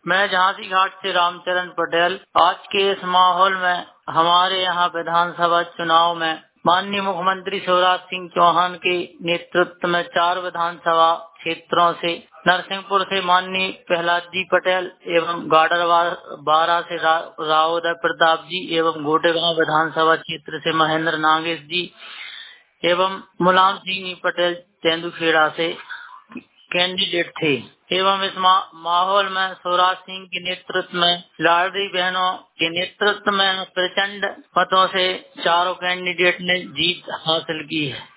मैं झांसी घाट से रामचरण पटेल। आज के इस माहौल में हमारे यहाँ विधानसभा चुनाव में माननीय मुख्यमंत्री शिवराज सिंह चौहान के नेतृत्व में 4 विधानसभा क्षेत्रों से नरसिंहपुर से माननीय प्रहलाद जी पटेल एवं गाडरवारा से रावोदय प्रताप जी एवं गोटेगांव विधानसभा क्षेत्र से महेंद्र नागेश जी एवं मुलायम सिंह पटेल तेंदुखेड़ा से कैंडिडेट थे एवं इस माहौल में शिवराज सिंह के नेतृत्व में लाडली बहनों के नेतृत्व में प्रचंड मतों से चारों कैंडिडेट ने जीत हासिल की है।